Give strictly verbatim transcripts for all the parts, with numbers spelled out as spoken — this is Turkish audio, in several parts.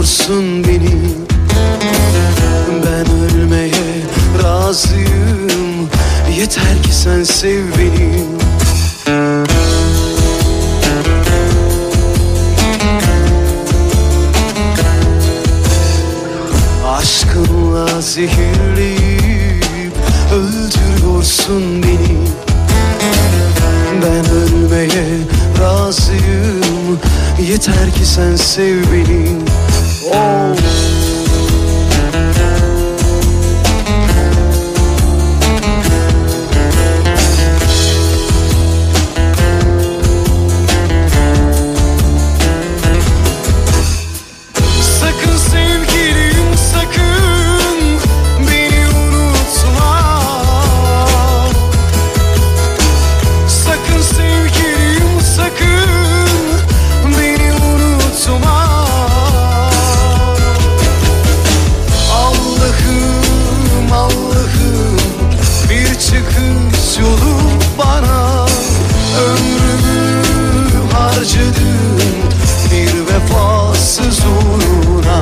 öldürüyorsun beni. Ben ölmeye razıyım, yeter ki sen sev beni. Aşkınla zehirleyip öldürüyorsun beni. Ben ölmeye razıyım, yeter ki sen sev beni. Oh. Sakın sevgilim sakın beni unutma. Sakın sevgilim sakın beni unutma. Allah'ım Allah'ım bir çıkış yolu bana. Ömrümü harcadım bir vefasız uğruna.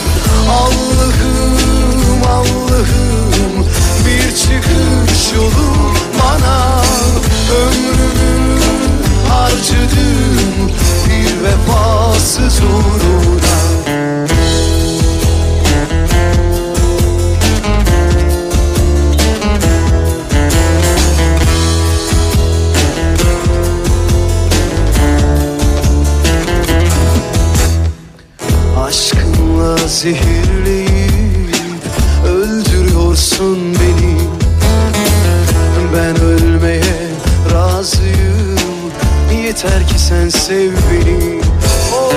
Allah'ım Allah'ım bir çıkış yolu bana. Ömrümü harcadım bir vefasız uğruna. Aşkınla zehirleyip öldürüyorsun beni. Ben ölmeye razıyım, yeter ki sen sev beni. Oh.